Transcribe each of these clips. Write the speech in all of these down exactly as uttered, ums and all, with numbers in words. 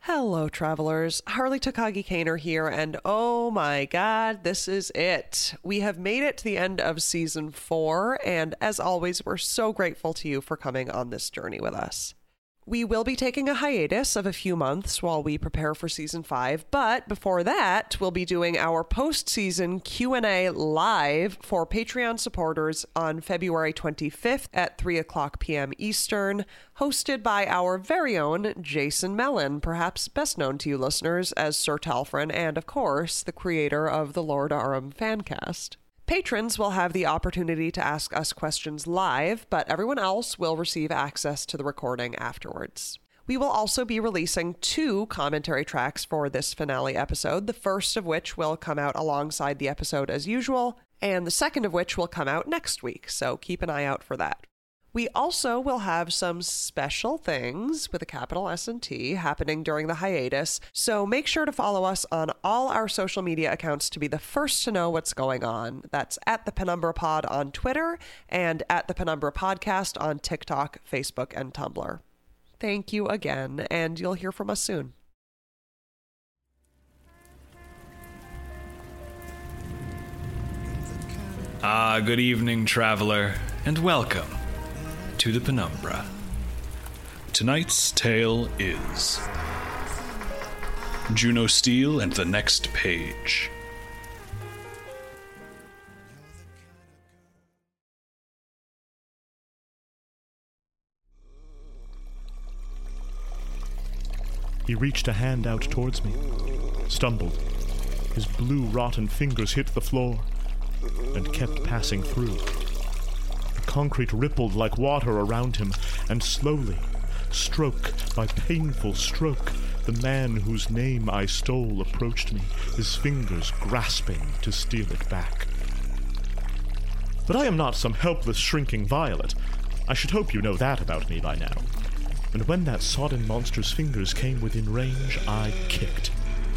Hello, travelers. Harley Takagi Kaner here, and oh my god, this is it. We have made it to the end of season four, and as always, we're so grateful to you for coming on this journey with us. We will be taking a hiatus of a few months while we prepare for season five, but before that, we'll be doing our post-season Q and A live for Patreon supporters on February twenty-fifth at three o'clock p.m. Eastern, hosted by our very own Jason Mellon, perhaps best known to you listeners as Sir Talfrin, and of course, the creator of the Lord Arum fancast. Patrons will have the opportunity to ask us questions live, but everyone else will receive access to the recording afterwards. We will also be releasing two commentary tracks for this finale episode, the first of which will come out alongside the episode as usual, and the second of which will come out next week, so keep an eye out for that. We also will have some special things with a capital S and T happening during the hiatus, so make sure to follow us on all our social media accounts to be the first to know what's going on. That's at the Penumbra Pod on Twitter and at the Penumbra Podcast on TikTok, Facebook, and Tumblr. Thank you again, and you'll hear from us soon. Ah, good evening, traveler, and welcome to the Penumbra. Tonight's tale is Juno Steel and the Next Page. He reached a hand out towards me, stumbled. His blue, rotten fingers hit the floor, and kept passing through. Concrete rippled like water around him, and slowly, stroke by painful stroke, the man whose name I stole approached me, his fingers grasping to steal it back. But I am not some helpless, shrinking violet. I should hope you know that about me by now. And when that sodden monster's fingers came within range, I kicked.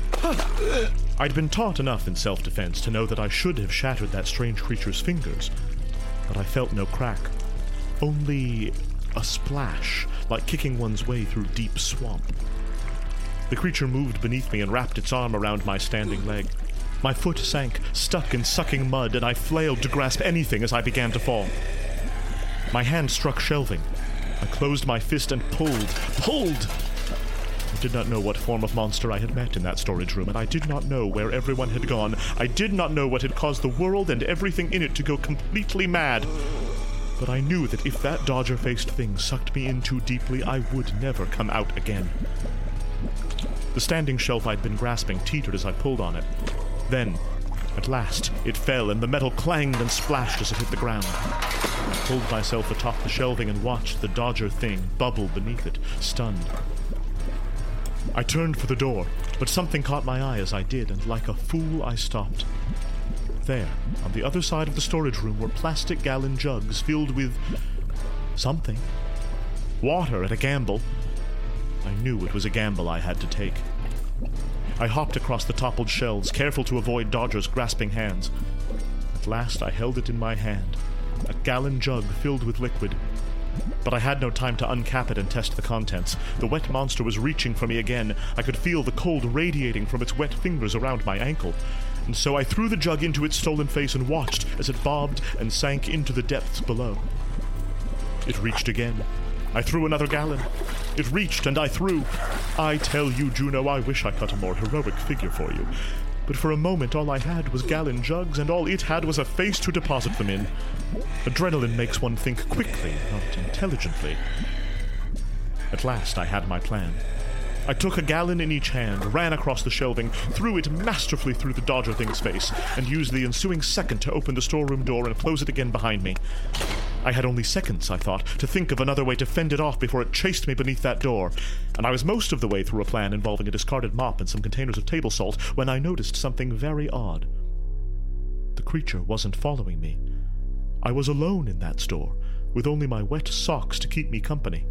I'd been taught enough in self-defense to know that I should have shattered that strange creature's fingers, but I felt no crack, only a splash, like kicking one's way through deep swamp. The creature moved beneath me and wrapped its arm around my standing leg. My foot sank, stuck in sucking mud, and I flailed to grasp anything as I began to fall. My hand struck shelving. I closed my fist and pulled, pulled! I did not know what form of monster I had met in that storage room, and I did not know where everyone had gone. I did not know what had caused the world and everything in it to go completely mad. But I knew that if that dodger-faced thing sucked me in too deeply, I would never come out again. The standing shelf I'd been grasping teetered as I pulled on it. Then, at last, it fell, and the metal clanged and splashed as it hit the ground. I pulled myself atop the shelving and watched the dodger thing bubble beneath it, stunned. I turned for the door, but something caught my eye as I did, and like a fool I stopped. There, on the other side of the storage room, were plastic gallon jugs filled with something. Water at a gamble. I knew it was a gamble I had to take. I hopped across the toppled shelves, careful to avoid Dodger's grasping hands. At last I held it in my hand, a gallon jug filled with liquid. But I had no time to uncap it and test the contents. The wet monster was reaching for me again. I could feel the cold radiating from its wet fingers around my ankle. And so I threw the jug into its stolen face and watched as it bobbed and sank into the depths below. It reached again. I threw another gallon. It reached and I threw. I tell you, Juno, I wish I cut a more heroic figure for you. But for a moment all I had was gallon jugs, and all it had was a face to deposit them in. Adrenaline makes one think quickly, not intelligently. At last I had my plan. I took a gallon in each hand, ran across the shelving, threw it masterfully through the Dodger thing's face, and used the ensuing second to open the storeroom door and close it again behind me. I had only seconds, I thought, to think of another way to fend it off before it chased me beneath that door, and I was most of the way through a plan involving a discarded mop and some containers of table salt when I noticed something very odd. The creature wasn't following me. I was alone in that store, with only my wet socks to keep me company.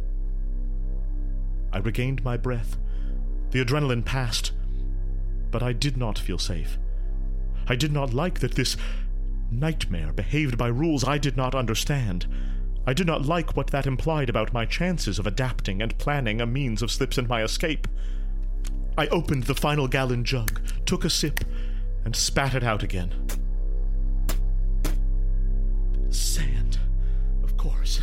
I regained my breath. The adrenaline passed, but I did not feel safe. I did not like that this nightmare behaved by rules I did not understand. I did not like what that implied about my chances of adapting and planning a means of slips in my escape. I opened the final gallon jug, took a sip, and spat it out again. Sand, of course.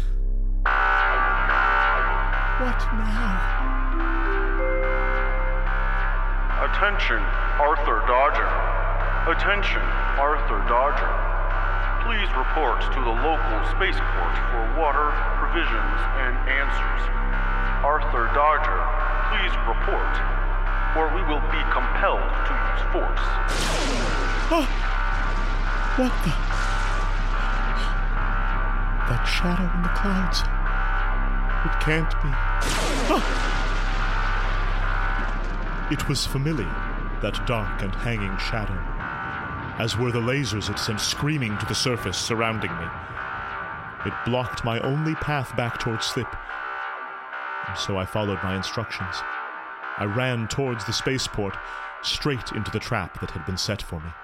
What now? Attention, Arthur Dodger. Attention, Arthur Dodger. Please report to the local spaceport for water, provisions, and answers. Arthur Dodger, please report, or we will be compelled to use force. Oh! What the? That shadow in the clouds. It can't be. Oh! It was familiar, that dark and hanging shadow, as were the lasers it sent screaming to the surface surrounding me. It blocked my only path back towards Slip, and so I followed my instructions. I ran towards the spaceport, straight into the trap that had been set for me.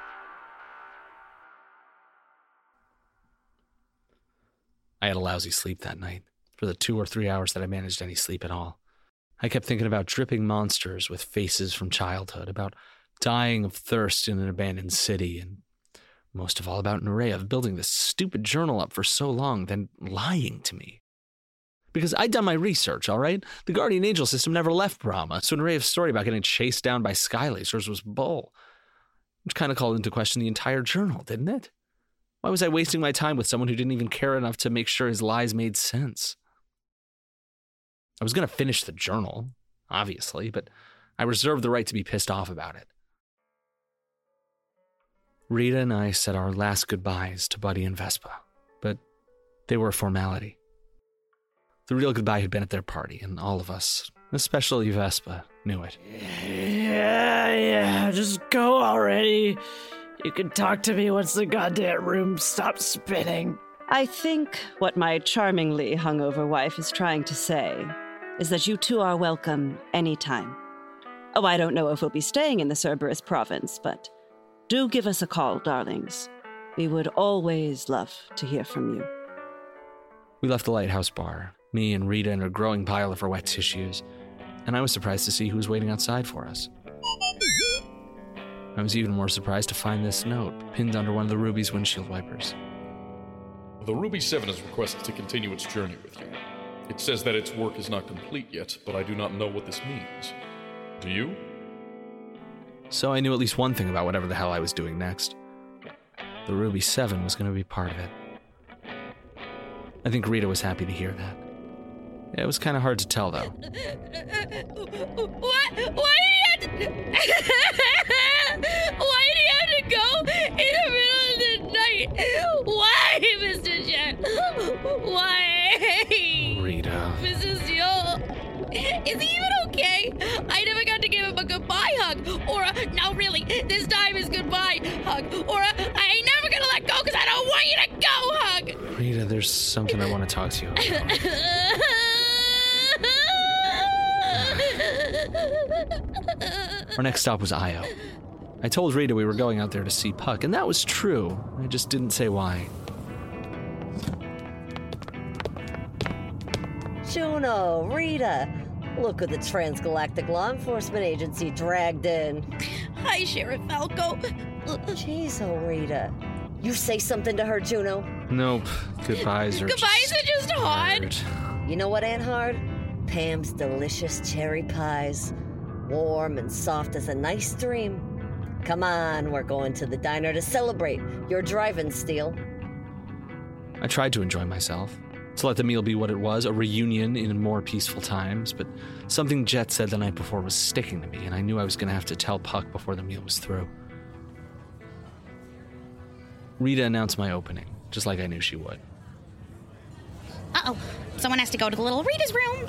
I had a lousy sleep that night, for the two or three hours that I managed any sleep at all. I kept thinking about dripping monsters with faces from childhood, about dying of thirst in an abandoned city, and most of all about Nerea building this stupid journal up for so long, then lying to me. Because I'd done my research, all right? The Guardian Angel system never left Brahma, so Nerea's story about getting chased down by sky lasers was bull. Which kind of called into question the entire journal, didn't it? Why was I wasting my time with someone who didn't even care enough to make sure his lies made sense? I was going to finish the journal, obviously, but I reserved the right to be pissed off about it. Rita and I said our last goodbyes to Buddy and Vespa, but they were a formality. The real goodbye had been at their party, and all of us, especially Vespa, knew it. Yeah, yeah, just go already. You can talk to me once the goddamn room stops spinning. I think what my charmingly hungover wife is trying to say is that you two are welcome anytime. Oh, I don't know if we'll be staying in the Cerberus province, but do give us a call, darlings. We would always love to hear from you. We left the lighthouse bar, me and Rita and a growing pile of her wet tissues, and I was surprised to see who was waiting outside for us. I was even more surprised to find this note pinned under one of the Ruby's windshield wipers. The Ruby seven has requested to continue its journey with you. It says that its work is not complete yet, but I do not know what this means. Do you? So I knew at least one thing about whatever the hell I was doing next. The Ruby seven was going to be part of it. I think Rita was happy to hear that. It was kind of hard to tell, though. What? Why did he have to... Why did he have to go in the middle of the night? Why, Mister Chen? Why? Rita. Missus Yule. Is he even okay? I never got to give him a goodbye hug. Or a, now really, this time is goodbye hug. Or a, I ain't never gonna let go because I don't want you to go hug. Rita, there's something I want to talk to you about. Our next stop was Io. I told Rita we were going out there to see Puck, and that was true. I just didn't say why. Juno, Rita, look who the Transgalactic Law Enforcement Agency dragged in. Hi, Sheriff Falco. Jeez, oh, Rita. You say something to her, Juno? Nope. Goodbyes are Goodbyes just are just hard. hard. You know what ain't hard? Pam's delicious cherry pies. Warm and soft as a nice dream. Come on, we're going to the diner to celebrate your driving steal. I tried to enjoy myself, to let the meal be what it was, a reunion in more peaceful times, but something Jet said the night before was sticking to me, and I knew I was going to have to tell Puck before the meal was through. Rita announced my opening, just like I knew she would. Uh-oh. Someone has to go to the little Rita's room.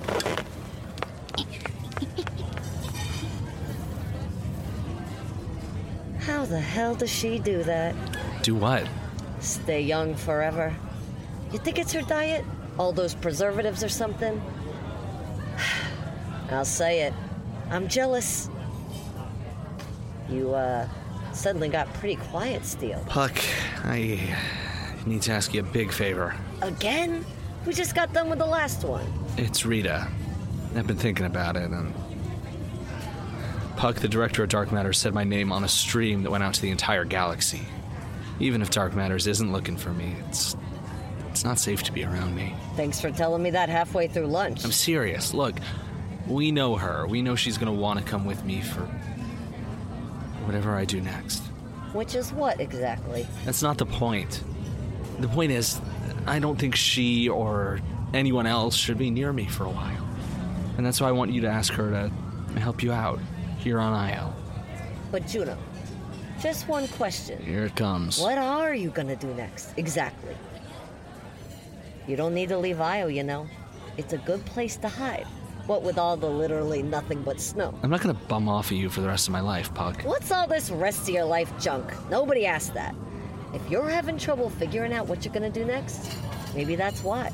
How the hell does she do that? Do what? Stay young forever. You think it's her diet? All those preservatives or something? I'll say it. I'm jealous. You, uh, suddenly got pretty quiet, Steele. Puck, I need to ask you a big favor. Again? We just got done with the last one. It's Rita. I've been thinking about it, and Puck, the director of Dark Matters, said my name on a stream that went out to the entire galaxy. Even if Dark Matters isn't looking for me, it's it's not safe to be around me. Thanks for telling me that halfway through lunch. I'm serious. Look, we know her. We know she's going to want to come with me for whatever I do next. Which is what, exactly? That's not the point. The point is, I don't think she or anyone else should be near me for a while. And that's why I want you to ask her to help you out here on Io. But Juno, just one question. Here it comes. What are you gonna do next, exactly? You don't need to leave Io, you know. It's a good place to hide. What with all the literally nothing but snow. I'm not gonna bum off of you for the rest of my life, Puck. What's all this rest of your life junk? Nobody asked that. If you're having trouble figuring out what you're gonna do next, maybe that's why.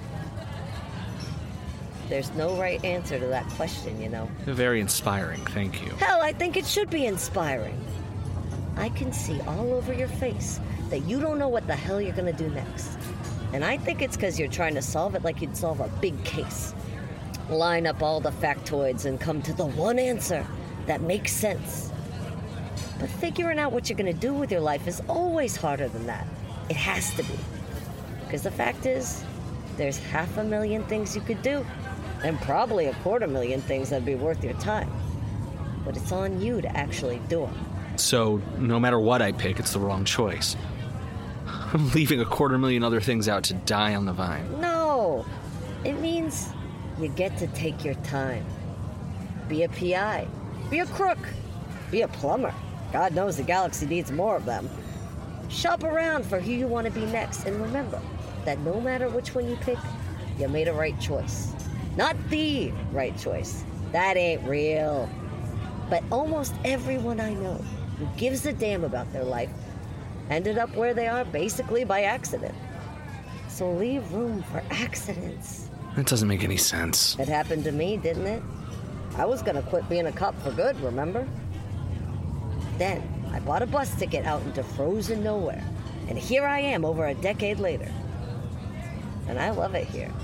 There's no right answer to that question, you know. Very inspiring, thank you. Hell, I think it should be inspiring. I can see all over your face that you don't know what the hell you're gonna do next. And I think it's because you're trying to solve it like you'd solve a big case. Line up all the factoids and come to the one answer that makes sense. But figuring out what you're gonna do with your life is always harder than that. It has to be. Because the fact is, there's half a million things you could do. And probably a quarter million things that'd be worth your time. But it's on you to actually do them. So, no matter what I pick, it's the wrong choice. I'm leaving a quarter million other things out to die on the vine. No! It means you get to take your time. Be a P I. Be a crook. Be a plumber. God knows the galaxy needs more of them. Shop around for who you want to be next. And remember that no matter which one you pick, you made a right choice. Not the right choice. That ain't real. But almost everyone I know who gives a damn about their life ended up where they are basically by accident. So leave room for accidents. That doesn't make any sense. It happened to me, didn't it? I was gonna quit being a cop for good, remember? Then I bought a bus ticket out into frozen nowhere. And here I am over a decade later. And I love it here.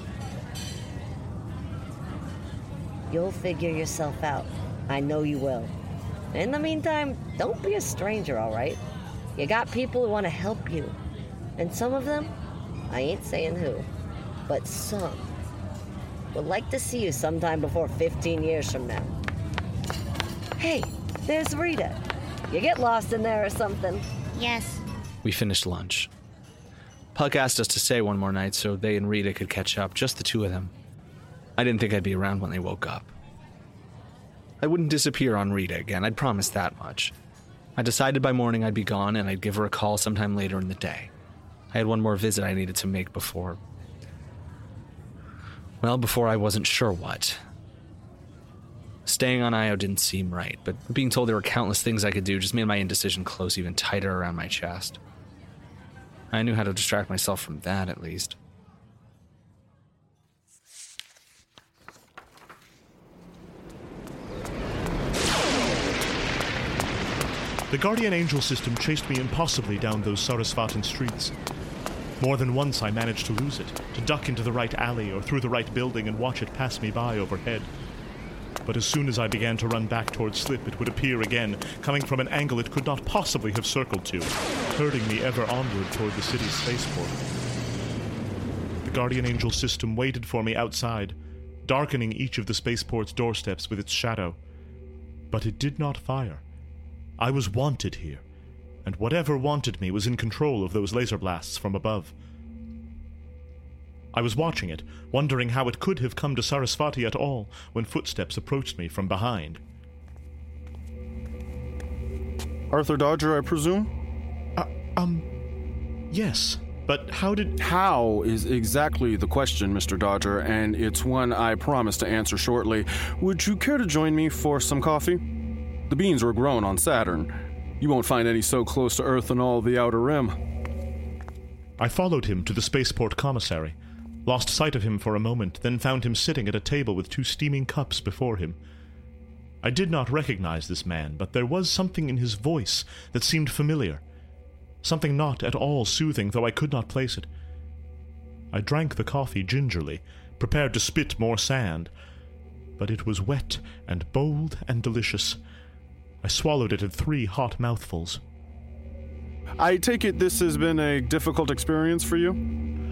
You'll figure yourself out. I know you will. In the meantime, don't be a stranger, all right? You got people who want to help you. And some of them, I ain't saying who, but some, would like to see you sometime before fifteen years from now. Hey, there's Rita. You get lost in there or something? Yes. We finished lunch. Puck asked us to stay one more night so they and Rita could catch up, just the two of them. I didn't think I'd be around when they woke up. I wouldn't disappear on Rita again, I'd promised that much. I decided by morning I'd be gone and I'd give her a call sometime later in the day. I had one more visit I needed to make before... Well, before I wasn't sure what. Staying on Io didn't seem right, but being told there were countless things I could do just made my indecision close even tighter around my chest. I knew how to distract myself from that, at least. The Guardian Angel system chased me impossibly down those Sarasvatan streets. More than once I managed to lose it, to duck into the right alley or through the right building and watch it pass me by overhead. But as soon as I began to run back towards Slip, it would appear again, coming from an angle it could not possibly have circled to, herding me ever onward toward the city's spaceport. The Guardian Angel system waited for me outside, darkening each of the spaceport's doorsteps with its shadow. But it did not fire. I was wanted here, and whatever wanted me was in control of those laser blasts from above. I was watching it, wondering how it could have come to Sarasvati at all, when footsteps approached me from behind. Arthur Dodger, I presume? Uh, um, yes, but how did... How is exactly the question, Mister Dodger, and it's one I promise to answer shortly. Would you care to join me for some coffee? The beans were grown on Saturn. You won't find any so close to Earth in all the Outer Rim. I followed him to the spaceport commissary, lost sight of him for a moment, then found him sitting at a table with two steaming cups before him. I did not recognize this man, but there was something in his voice that seemed familiar, something not at all soothing, though I could not place it. I drank the coffee gingerly, prepared to spit more sand, but it was wet and bold and delicious, I swallowed it in three hot mouthfuls. I take it this has been a difficult experience for you?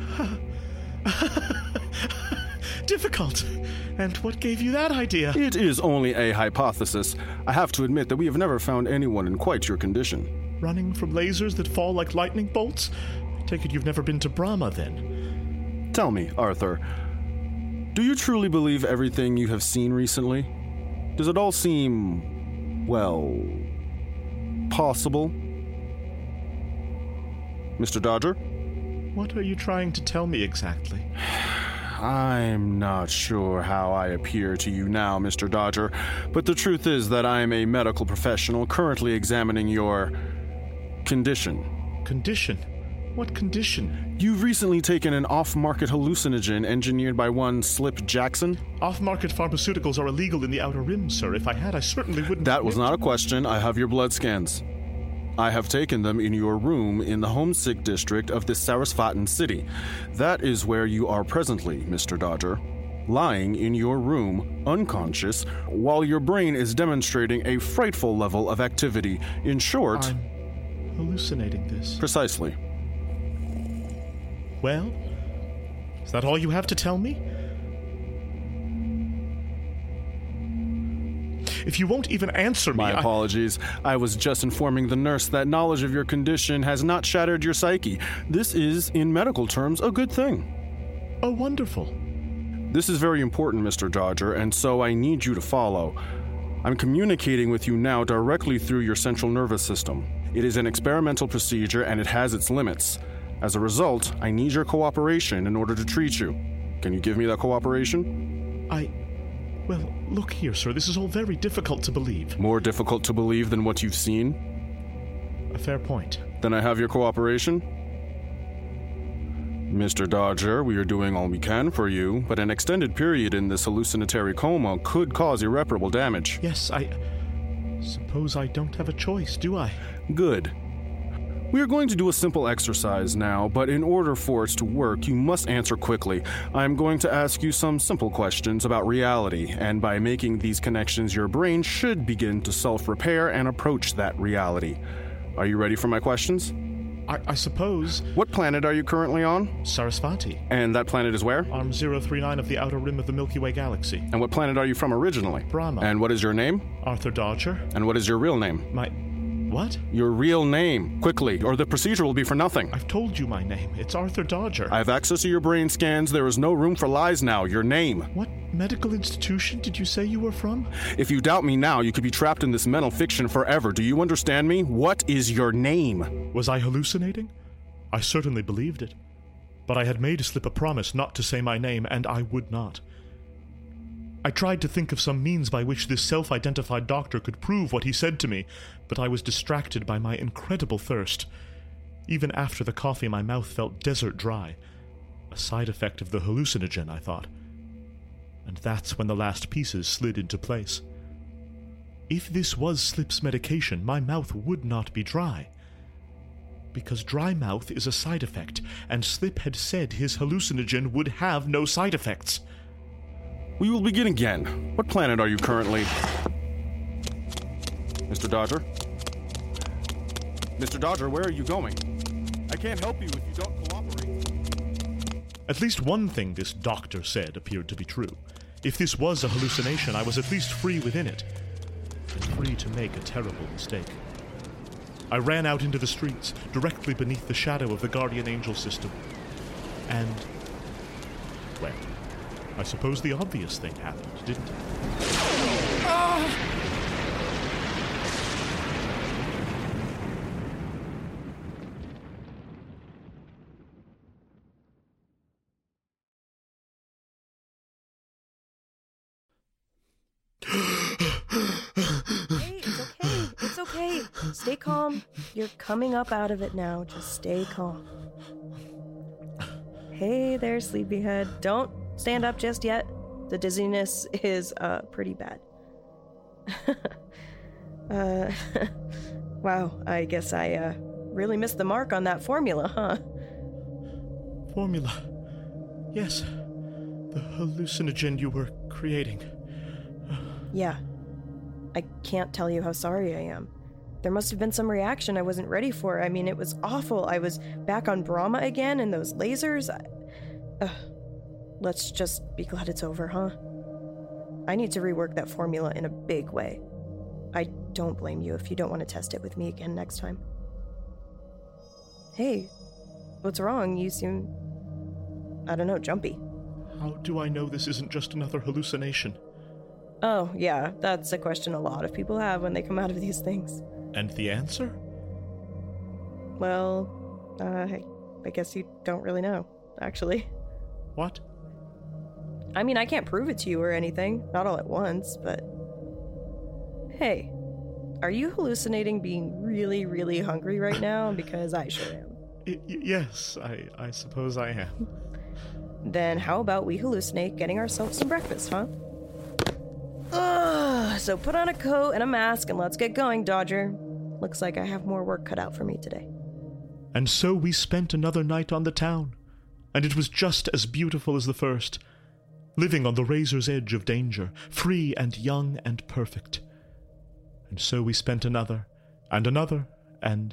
Difficult? And what gave you that idea? It is only a hypothesis. I have to admit that we have never found anyone in quite your condition. Running from lasers that fall like lightning bolts? I take it you've never been to Brahma, then. Tell me, Arthur, do you truly believe everything you have seen recently? Does it all seem, well, possible? Mister Dodger? What are you trying to tell me exactly? I'm not sure how I appear to you now, Mister Dodger, but the truth is that I'm a medical professional currently examining your condition. Condition? What condition? You've recently taken an off-market hallucinogen engineered by one Slip Jackson? Off-market pharmaceuticals are illegal in the Outer Rim, sir. If I had, I certainly wouldn't... That was not a question. I have your blood scans. I have taken them in your room in the homesick district of the Sarasvatan city. That is where you are presently, Mister Dodger. Lying in your room, unconscious, while your brain is demonstrating a frightful level of activity. In short... I'm hallucinating this. Precisely. Well, is that all you have to tell me? If you won't even answer me, My I... apologies. I was just informing the nurse that knowledge of your condition has not shattered your psyche. This is, in medical terms, a good thing. Oh, wonderful. This is very important, Mister Dodger, and so I need you to follow. I'm communicating with you now directly through your central nervous system. It is an experimental procedure, and it has its limits. As a result, I need your cooperation in order to treat you. Can you give me that cooperation? I... Well, look here, sir. This is all very difficult to believe. More difficult to believe than what you've seen? A fair point. Then I have your cooperation? Mister Dodger, we are doing all we can for you, but an extended period in this hallucinatory coma could cause irreparable damage. Yes, I... suppose I don't have a choice, do I? Good. We are going to do a simple exercise now, but in order for it to work, you must answer quickly. I'm going to ask you some simple questions about reality, and by making these connections, your brain should begin to self-repair and approach that reality. Are you ready for my questions? I, I suppose. What planet are you currently on? Sarasvati. And that planet is where? Arm zero three nine of the outer rim of the Milky Way galaxy. And what planet are you from originally? Brahma. And what is your name? Arthur Dodger. And what is your real name? My... What? Your real name, quickly, or the procedure will be for nothing. I've told you my name. It's Arthur Dodger. I have access to your brain scans. There is no room for lies now. Your name. What medical institution did you say you were from? If you doubt me now, you could be trapped in this mental fiction forever. Do you understand me? What is your name? Was I hallucinating? I certainly believed it. But I had made Slip a promise not to say my name, and I would not. I tried to think of some means by which this self-identified doctor could prove what he said to me, but I was distracted by my incredible thirst. Even after the coffee, my mouth felt desert dry. A side effect of the hallucinogen, I thought. And that's when the last pieces slid into place. If this was Slip's medication, my mouth would not be dry. Because dry mouth is a side effect, and Slip had said his hallucinogen would have no side effects. We will begin again. What planet are you currently? Mister Dodger? Mister Dodger, where are you going? I can't help you if you don't cooperate. At least one thing this doctor said appeared to be true. If this was a hallucination, I was at least free within it, and free to make a terrible mistake. I ran out into the streets, directly beneath the shadow of the Guardian Angel system. And, well, I suppose the obvious thing happened, didn't it? Ah! Hey, it's okay. It's okay. Stay calm. You're coming up out of it now. Just stay calm. Hey there, sleepyhead. Don't stand up just yet. The dizziness is uh pretty bad. uh wow, I guess I uh really missed the mark on that formula, huh? Formula. Yes. The hallucinogen you were creating. Yeah. I can't tell you how sorry I am. There must have been some reaction I wasn't ready for. I mean, it was awful. I was back on Brahma again, and those lasers. I... Uh, let's just be glad it's over, huh? I need to rework that formula in a big way. I don't blame you if you don't want to test it with me again next time. Hey, what's wrong? You seem, I don't know, jumpy. How do I know this isn't just another hallucination? Oh, yeah, that's a question a lot of people have when they come out of these things. And the answer? Well, uh, I, I guess you don't really know, actually. What? I mean, I can't prove it to you or anything, not all at once, but... Hey, are you hallucinating being really, really hungry right now? Because I sure am. Y- y- yes, I, I suppose I am. Then how about we hallucinate getting ourselves some breakfast, huh? Ugh, so put on a coat and a mask and let's get going, Dodger. Looks like I have more work cut out for me today. And so we spent another night on the town, and it was just as beautiful as the first, living on the razor's edge of danger, free and young and perfect. And so we spent another, and another, and...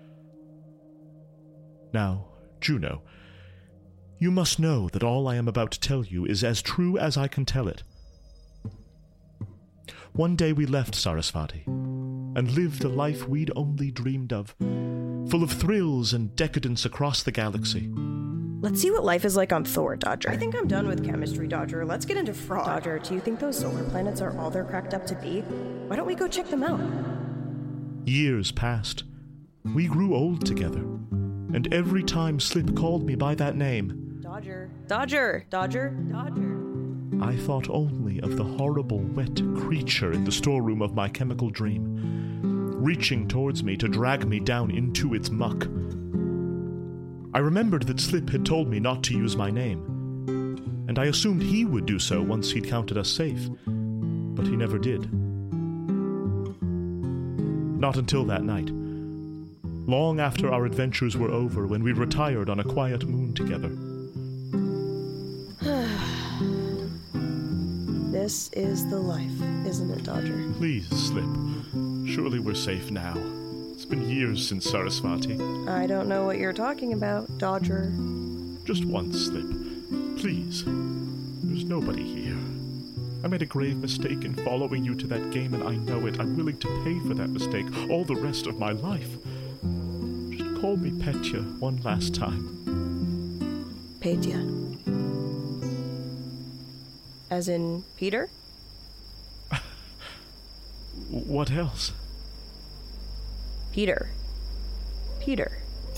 Now, Juno, you must know that all I am about to tell you is as true as I can tell it. One day we left Sarasvati, and lived a life we'd only dreamed of, full of thrills and decadence across the galaxy. Let's see what life is like on Thor, Dodger. I think I'm done with chemistry, Dodger. Let's get into fraud. Dodger, do you think those solar planets are all they're cracked up to be? Why don't we go check them out? Years passed. We grew old together, and every time Slip called me by that name, Dodger, Dodger, Dodger, Dodger, I thought only of the horrible, wet creature in the storeroom of my chemical dream, reaching towards me to drag me down into its muck. I remembered that Slip had told me not to use my name, and I assumed he would do so once he'd counted us safe, but he never did. Not until that night, long after our adventures were over, when we retired on a quiet moon together. This is the life, isn't it, Dodger? Please, Slip. Surely we're safe now. It's been years since Sarasvati. I don't know what you're talking about, Dodger. Just once, Slip. Please. There's nobody here. I made a grave mistake in following you to that game, and I know it. I'm willing to pay for that mistake all the rest of my life. Just call me Petya one last time. Petya. As in Peter? What else? Peter. Peter.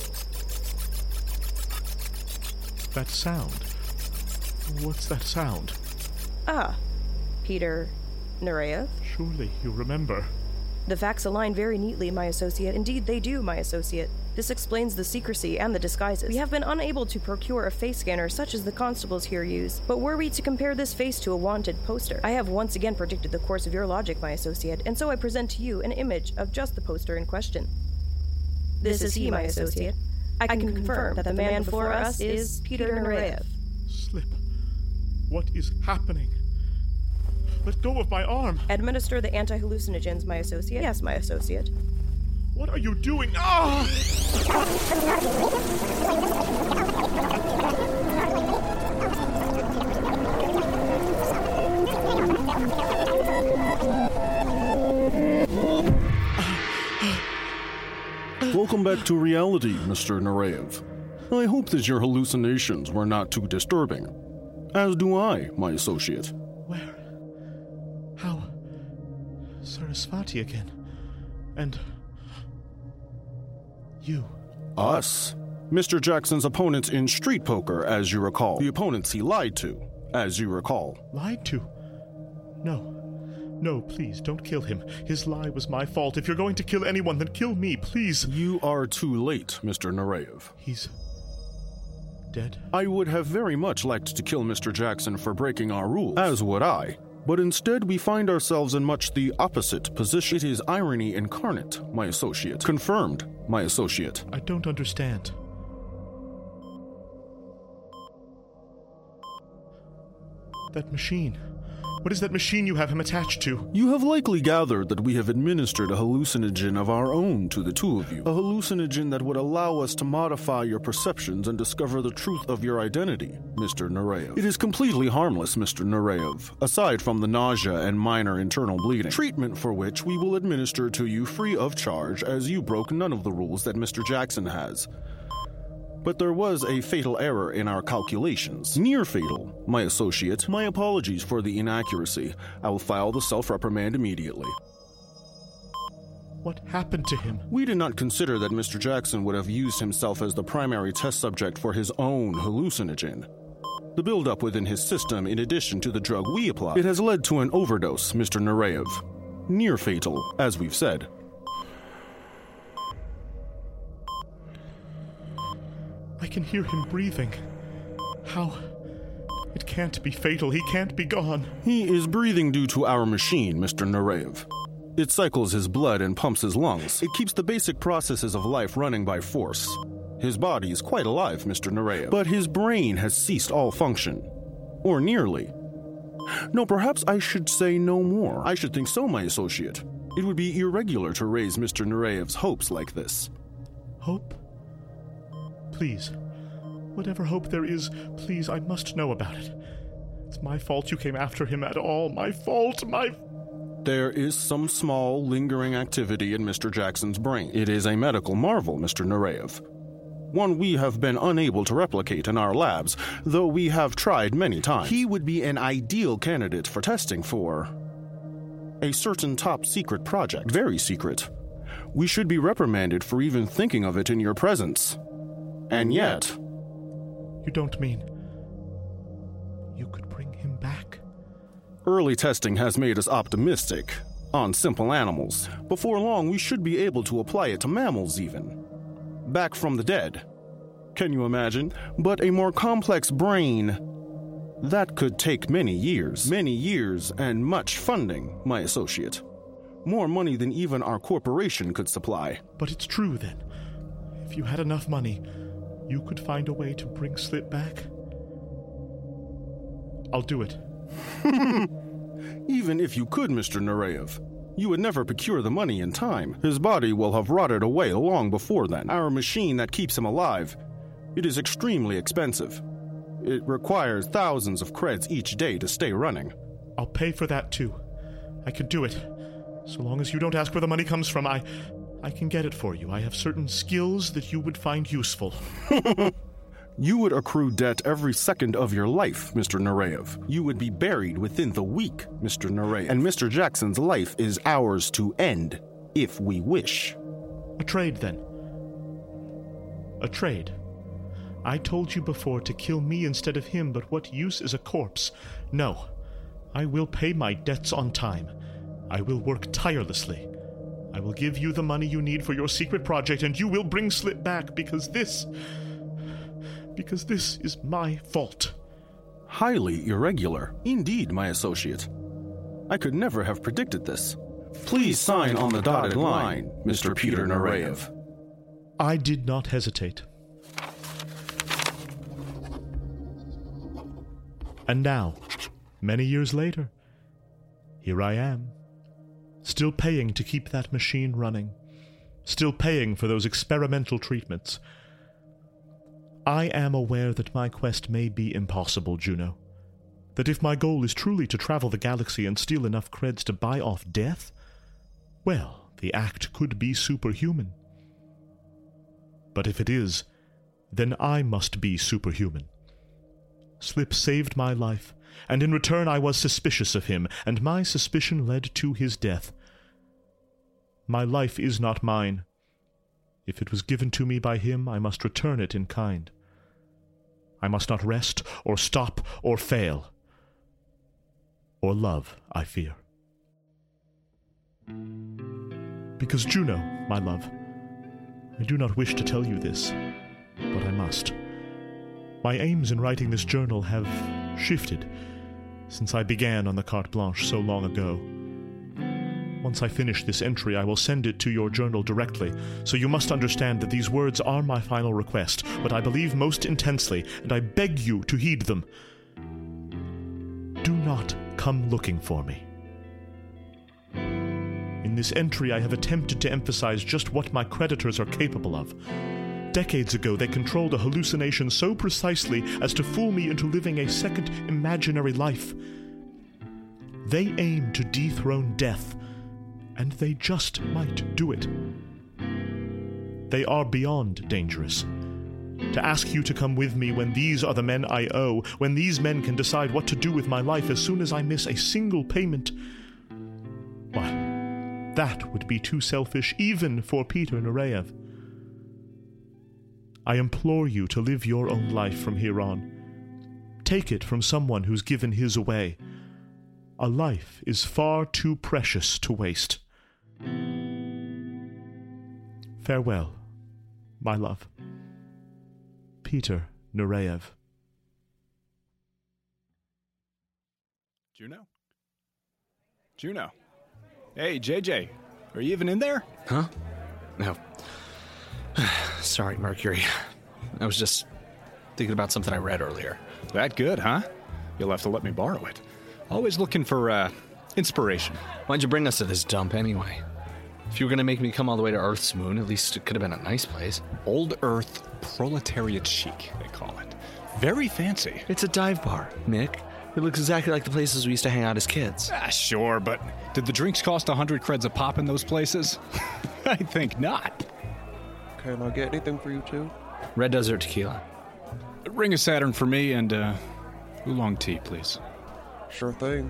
That sound. What's that sound? Ah. Peter Nureyev? Surely you remember. The facts align very neatly, my associate. Indeed, they do, my associate. This explains the secrecy and the disguises. We have been unable to procure a face scanner such as the constables here use, but were we to compare this face to a wanted poster, I have once again predicted the course of your logic, my associate, and so I present to you an image of just the poster in question. This, this is he, my associate. I can, I can confirm that the man before us is Peter Nureyev. Slip. What is happening? Let go of my arm. Administer the anti-hallucinogens, my associate. Yes, my associate. What are you doing? Ah! Welcome back to reality, Mister Nureyev. I hope that your hallucinations were not too disturbing. As do I, my associate. Where? How? Sarasvati again. And... you. Us. Mister Jackson's opponents in street poker, as you recall. The opponents he lied to, as you recall. Lied to? No. No, please, don't kill him. His lie was my fault. If you're going to kill anyone, then kill me, please. You are too late, Mister Nureyev. He's... dead? I would have very much liked to kill Mister Jackson for breaking our rules, as would I. But instead, we find ourselves in much the opposite position. It is irony incarnate, my associate. Confirmed, my associate. I don't understand. That machine. What is that machine you have him attached to? You have likely gathered that we have administered a hallucinogen of our own to the two of you. A hallucinogen that would allow us to modify your perceptions and discover the truth of your identity, Mister Nureyev. It is completely harmless, Mister Nureyev, aside from the nausea and minor internal bleeding. Treatment for which we will administer to you free of charge, as you broke none of the rules that Mister Jackson has. But there was a fatal error in our calculations. Near fatal, my associate. My apologies for the inaccuracy. I will file the self-reprimand immediately. What happened to him? We did not consider that Mister Jackson would have used himself as the primary test subject for his own hallucinogen. The buildup within his system, in addition to the drug we applied, it has led to an overdose, Mister Nureyev. Near fatal, as we've said. I can hear him breathing. How? It can't be fatal. He can't be gone. He is breathing due to our machine, Mister Nureyev. It cycles his blood and pumps his lungs. It keeps the basic processes of life running by force. His body is quite alive, Mister Nureyev. But his brain has ceased all function. Or nearly. No, perhaps I should say no more. I should think so, my associate. It would be irregular to raise Mister Nureyev's hopes like this. Hope? Please, whatever hope there is, please, I must know about it. It's my fault you came after him at all. My fault, my... There is some small, lingering activity in Mister Jackson's brain. It is a medical marvel, Mister Nureyev. One we have been unable to replicate in our labs, though we have tried many times. He would be an ideal candidate for testing for a certain top-secret project. Very secret. We should be reprimanded for even thinking of it in your presence. And yet... You don't mean... you could bring him back? Early testing has made us optimistic on simple animals. Before long, we should be able to apply it to mammals even. Back from the dead. Can you imagine? But a more complex brain... that could take many years. Many years and much funding, my associate. More money than even our corporation could supply. But it's true, then. If you had enough money... you could find a way to bring Slip back? I'll do it. Even if you could, Mister Nureyev, you would never procure the money in time. His body will have rotted away long before then. Our machine that keeps him alive, it is extremely expensive. It requires thousands of creds each day to stay running. I'll pay for that, too. I could do it. So long as you don't ask where the money comes from, I... I can get it for you. I have certain skills that you would find useful. You would accrue debt every second of your life, Mister Nureyev. You would be buried within the week, Mister Nureyev. And Mister Jackson's life is ours to end, if we wish. A trade, then. A trade. I told you before to kill me instead of him, but what use is a corpse? No. I will pay my debts on time. I will work tirelessly. I will give you the money you need for your secret project, and you will bring Slip back, because this... because this is my fault. Highly irregular. Indeed, my associate. I could never have predicted this. Please sign on the dotted line, Mister Peter Nureyev. I did not hesitate. And now, many years later, here I am. Still paying to keep that machine running. Still paying for those experimental treatments. I am aware that my quest may be impossible, Juno. That if my goal is truly to travel the galaxy and steal enough creds to buy off death, well, the act could be superhuman. But if it is, then I must be superhuman. Slip saved my life, and in return I was suspicious of him, and my suspicion led to his death. My life is not mine. If it was given to me by him, I must return it in kind. I must not rest, or stop, or fail. Or love, I fear. Because, Juno, my love, I do not wish to tell you this, but I must. My aims in writing this journal have shifted since I began on the Carte Blanche so long ago. Once I finish this entry, I will send it to your journal directly, so you must understand that these words are my final request, but I believe most intensely, and I beg you to heed them. Do not come looking for me. In this entry, I have attempted to emphasize just what my creditors are capable of. Decades ago, they controlled a hallucination so precisely as to fool me into living a second imaginary life. They aim to dethrone death, and they just might do it. They are beyond dangerous. To ask you to come with me when these are the men I owe, when these men can decide what to do with my life as soon as I miss a single payment, why, that would be too selfish even for Peter Nureyev. I implore you to live your own life from here on. Take it from someone who's given his away. A life is far too precious to waste. Farewell, my love. Peter Nureyev. Juno? Juno. Hey, J J. Are you even in there? Huh? No. Sorry, Mercury. I was just thinking about something I read earlier. That good, huh? You'll have to let me borrow it. Always looking for, uh, inspiration. Why'd you bring us to this dump anyway? If you were going to make me come all the way to Earth's moon, at least it could have been a nice place. Old Earth proletariat chic, they call it. Very fancy. It's a dive bar, Mick. It looks exactly like the places we used to hang out as kids. Ah, sure, but did the drinks cost a hundred creds a pop in those places? I think not. Can I get anything for you too? Red Desert tequila. Ring of Saturn for me and, uh, oolong tea, please. Sure thing.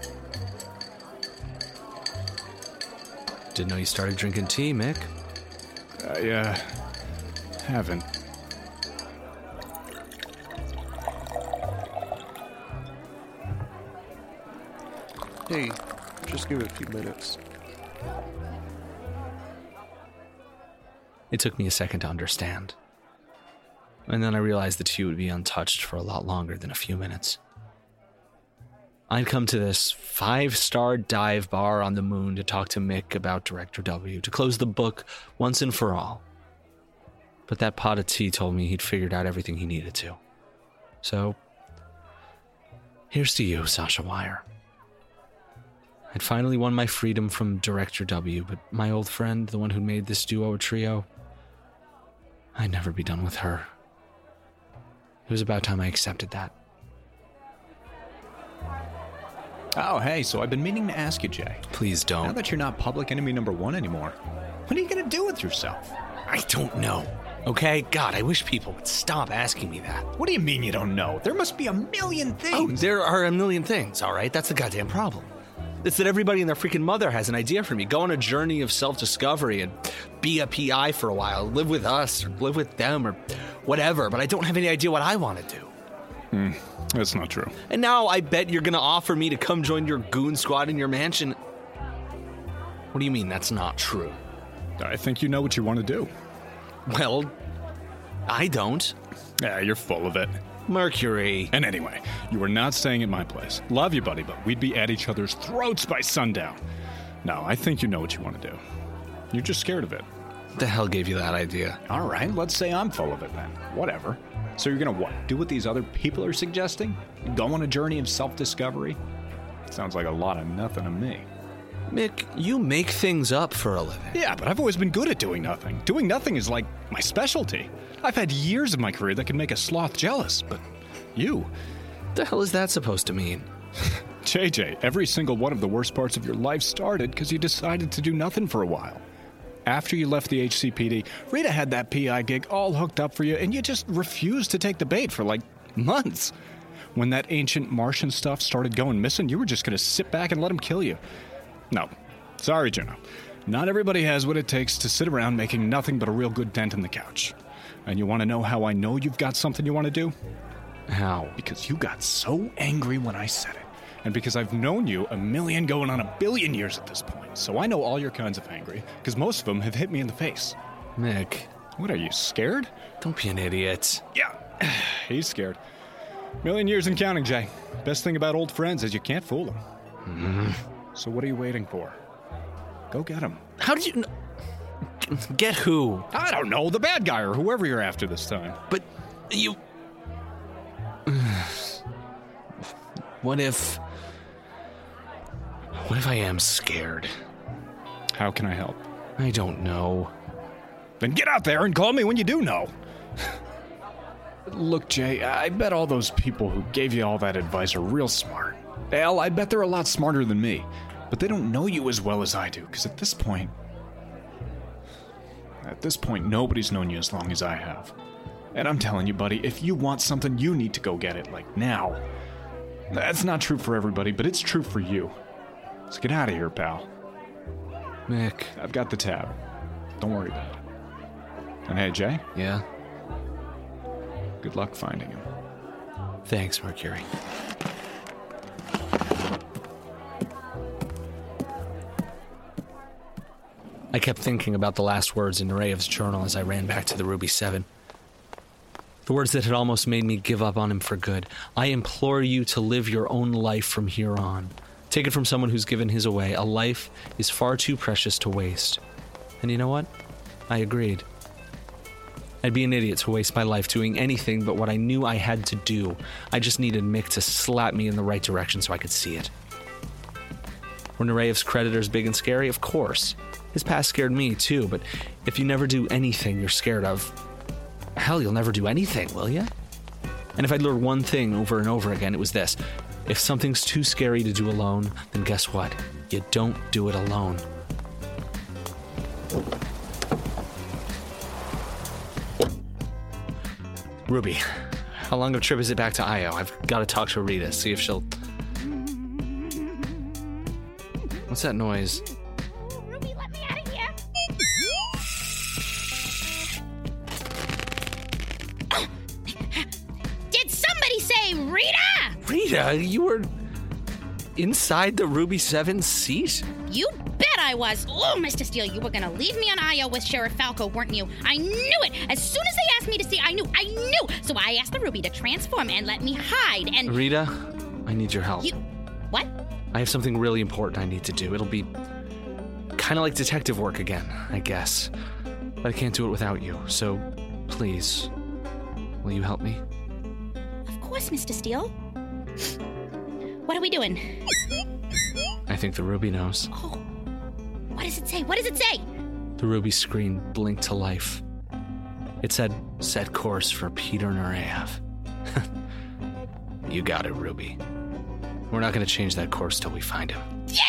Didn't know you started drinking tea, Mick. I, uh, haven't. Hey, just give it a few minutes. It took me a second to understand. And then I realized the tea would be untouched for a lot longer than a few minutes. I'd come to this five-star dive bar on the moon to talk to Mick about Director W, to close the book once and for all. But that pot of tea told me he'd figured out everything he needed to. So, here's to you, Sasha Wire. I'd finally won my freedom from Director W, but my old friend, the one who made this duo a trio, I'd never be done with her. It was about time I accepted that. Oh, hey, so I've been meaning to ask you, Jay. Please don't. Now that you're not public enemy number one anymore, what are you going to do with yourself? I don't know. Okay? God, I wish people would stop asking me that. What do you mean you don't know? There must be a million things. Oh, there are a million things, all right? That's the goddamn problem. It's that everybody and their freaking mother has an idea for me. Go on a journey of self-discovery and be a P I for a while. Live with us or live with them or whatever. But I don't have any idea what I want to do. Hmm, that's not true. And now I bet you're going to offer me to come join your goon squad in your mansion. What do you mean that's not true? I think you know what you want to do. Well, I don't. Yeah, you're full of it. Mercury. And anyway, you are not staying at my place. Love you, buddy, but we'd be at each other's throats by sundown. No, I think you know what you want to do. You're just scared of it. The hell gave you that idea? All right, let's say I'm full of it then. Whatever. So you're gonna what? Do what these other people are suggesting? Go on a journey of self-discovery? Sounds like a lot of nothing to me. Mick, you make things up for a living. Yeah, but I've always been good at doing nothing. Doing nothing is like my specialty. I've had years of my career that can make a sloth jealous, but you... The hell is that supposed to mean? J J, every single one of the worst parts of your life started because you decided to do nothing for a while. After you left the H C P D, Rita had that P I gig all hooked up for you, and you just refused to take the bait for, like, months. When that ancient Martian stuff started going missing, you were just going to sit back and let him kill you. No. Sorry, Juno. Not everybody has what it takes to sit around making nothing but a real good dent in the couch. And you want to know how I know you've got something you want to do? How? Because you got so angry when I said it. And because I've known you a million going on a billion years at this point. So I know all your kinds of angry, because most of them have hit me in the face. Mick. What, are you scared? Don't be an idiot. Yeah, he's scared. Million years and counting, Jay. Best thing about old friends is you can't fool them. Mm-hmm. So what are you waiting for? Go get him. How did you... Kn- get who? I don't know, the bad guy or whoever you're after this time. But you... What if... What if I am scared? How can I help? I don't know. Then get out there and call me when you do know. Look, Jay, I bet all those people who gave you all that advice are real smart. Hell, I bet they're a lot smarter than me. But they don't know you as well as I do, because at this point... At this point, nobody's known you as long as I have. And I'm telling you, buddy, if you want something, you need to go get it, like now. That's not true for everybody, but it's true for you. So get out of here, pal. Mick. I've got the tab. Don't worry about it. And hey, Jay? Yeah? Good luck finding him. Thanks, Mercury. I kept thinking about the last words in Nereyev's journal as I ran back to the Ruby Seven. The words that had almost made me give up on him for good. I implore you to live your own life from here on. Take it from someone who's given his away. A life is far too precious to waste. And you know what? I agreed. I'd be an idiot to waste my life doing anything but what I knew I had to do. I just needed Mick to slap me in the right direction so I could see it. Were Nereyev's creditors big and scary? Of course. His past scared me, too, but if you never do anything you're scared of, hell, you'll never do anything, will you? And if I'd learned one thing over and over again, it was this. If something's too scary to do alone, then guess what? You don't do it alone. Ruby, how long of a trip is it back to Io? I've got to talk to Rita, see if she'll... What's that noise? Ruby, let me out of here. Did somebody say Rita? Rita, you were inside the Ruby Seven seat? You bet I was. Oh, Mister Steele, you were gonna leave me on Io with Sheriff Falco, weren't you? I knew it. As soon as they asked me to see, I knew, I knew. So I asked the Ruby to transform and let me hide, and... Rita, I need your help. You... What? I have something really important I need to do. It'll be kind of like detective work again, I guess. But I can't do it without you, so please, will you help me? Of course, Mister Steele. What are we doing? I think the Ruby knows. Oh, what does it say? What does it say? The Ruby screen blinked to life. It said, set course for Peter Nereyev. You got it, Ruby. We're not going to change that course till we find him. Yay!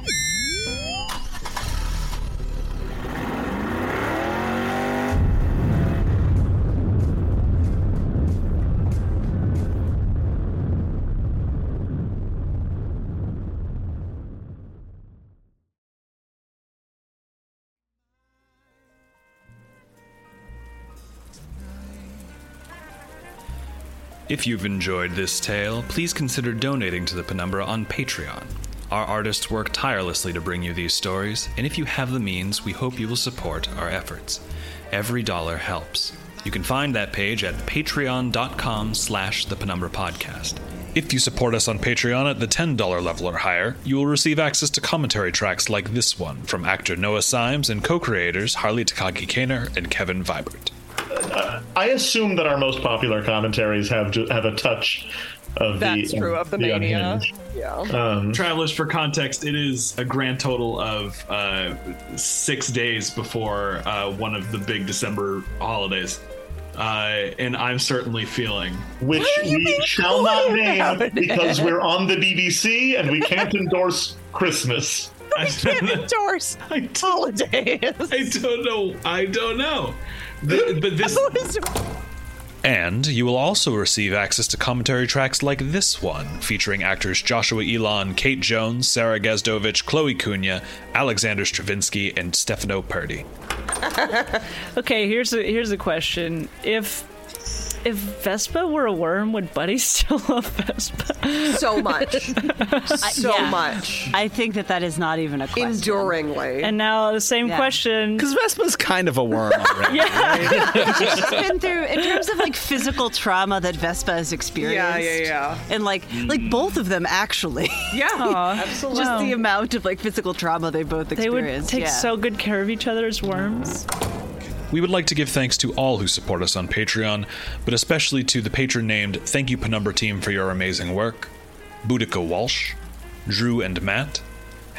If you've enjoyed this tale, please consider donating to the Penumbra on Patreon. Our artists work tirelessly to bring you these stories, and if you have the means, we hope you will support our efforts. Every dollar helps. You can find that page at patreon.com slash the Penumbra Podcast. If you support us on Patreon at the ten dollars level or higher, you will receive access to commentary tracks like this one from actor Noah Symes and co-creators Harley Takagi-Kaner and Kevin Vibert. Uh, I assume that our most popular commentaries have ju- have a touch of That's the true of the, the mania. unhinged. Yeah. Um, Travelers, for context, it is a grand total of uh, six days before uh, one of the big December holidays. Uh, and I'm certainly feeling. Which we shall not name because we're on the B B C and we can't endorse Christmas. We can't endorse holidays. I don't know. I don't know. The, but this. And you will also receive access to commentary tracks like this one, featuring actors Joshua Elon, Kate Jones, Sarah Gazdovich, Chloe Cunha, Alexander Stravinsky, and Stefano Purdy. Okay, here's a here's a question. If if Vespa were a worm, would Buddy still love Vespa? So much. So yeah. much. I think that that is not even a question. Enduringly. And now the same Yeah. question. Because Vespa's kind of a worm already. Yeah. She's been through, in terms of like physical trauma that Vespa has experienced. Yeah, yeah, yeah. And like, like both of them actually. Yeah, Aw. absolutely. Just the amount of like physical trauma they both They would experienced. take yeah. so good care of each other as worms. We would like to give thanks to all who support us on Patreon, but especially to the patron-named Thank You Penumbra team for your amazing work, Boudica Walsh, Drew and Matt,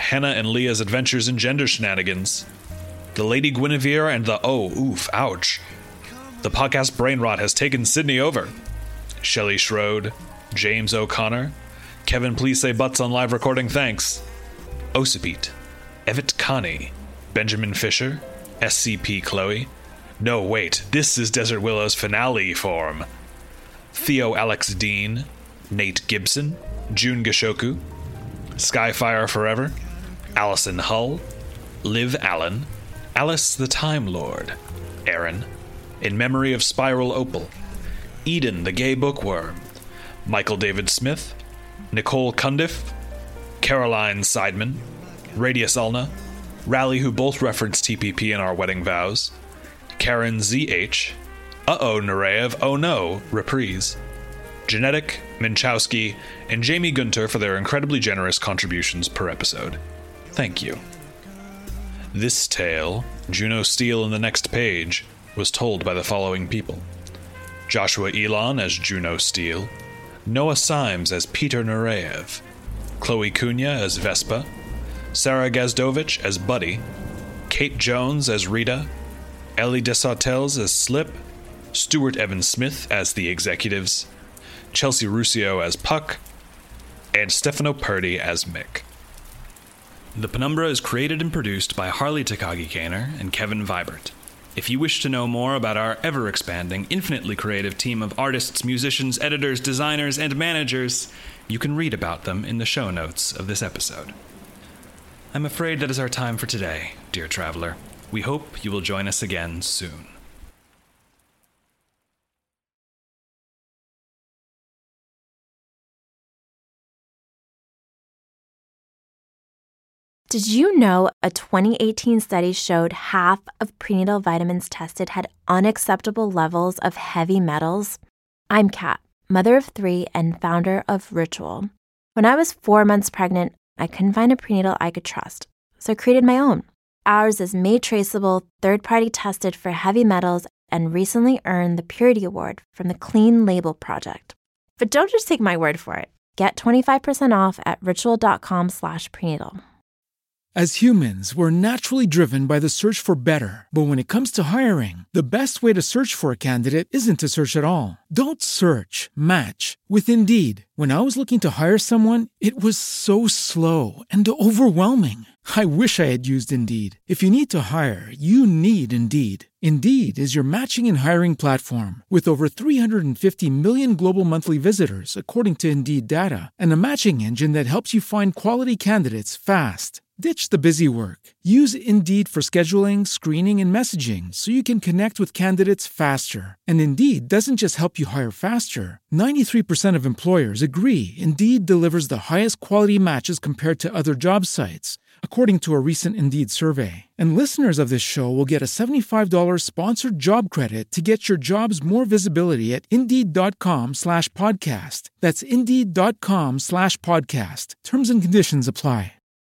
Hannah and Leah's Adventures in Gender Shenanigans, The Lady Guinevere and the Oh, Oof, Ouch. The podcast Brain Rot has taken Sydney over. Shelley Schroed, James O'Connor, Kevin Please Say Butts on Live Recording Thanks, Osipete, Evet Kani, Benjamin Fisher, S C P Chloe. No, wait, this is Desert Willow's finale form. Theo Alex Dean, Nate Gibson, June Gashoku, Skyfire Forever, Allison Hull, Liv Allen, Alice the Time Lord, Aaron, In Memory of Spiral Opal, Eden the Gay Bookworm, Michael David Smith, Nicole Cundiff, Caroline Seidman, Radius Ulna, Rally, who both referenced T P P in our wedding vows, Karen Z H, Uh-oh Nereev, Oh No, Reprise, Genetic, Minchowski, and Jamie Gunter for their incredibly generous contributions per episode. Thank you. This tale, Juno Steele in the next page, was told by the following people: Joshua Elon as Juno Steele, Noah Symes as Peter Nureyev, Chloe Cunha as Vespa, Sarah Gazdovich as Buddy, Kate Jones as Rita, Ellie Desautel as Slip, Stuart Evan Smith as the Executives, Chelsea Ruscio as Puck, and Stefano Purdy as Mick. The Penumbra is created and produced by Harley Takagi-Kaner and Kevin Vibert. If you wish to know more about our ever-expanding, infinitely creative team of artists, musicians, editors, designers, and managers, you can read about them in the show notes of this episode. I'm afraid that is our time for today, dear traveler. We hope you will join us again soon. Did you know a twenty eighteen study showed half of prenatal vitamins tested had unacceptable levels of heavy metals? I'm Kat, mother of three and founder of Ritual. When I was four months pregnant, I couldn't find a prenatal I could trust, so I created my own. Ours is made traceable, third-party tested for heavy metals, and recently earned the Purity Award from the Clean Label Project. But don't just take my word for it. Get twenty-five percent off at ritual.com slash prenatal. As humans, we're naturally driven by the search for better. But when it comes to hiring, the best way to search for a candidate isn't to search at all. Don't search, match with Indeed. When I was looking to hire someone, it was so slow and overwhelming. I wish I had used Indeed. If you need to hire, you need Indeed. Indeed is your matching and hiring platform with over three hundred fifty million global monthly visitors, according to Indeed data, and a matching engine that helps you find quality candidates fast. Ditch the busy work. Use Indeed for scheduling, screening, and messaging so you can connect with candidates faster. And Indeed doesn't just help you hire faster. ninety-three percent of employers agree Indeed delivers the highest quality matches compared to other job sites, according to a recent Indeed survey. And listeners of this show will get a seventy-five dollars sponsored job credit to get your jobs more visibility at Indeed.com slash podcast. That's Indeed.com slash podcast. Terms and conditions apply.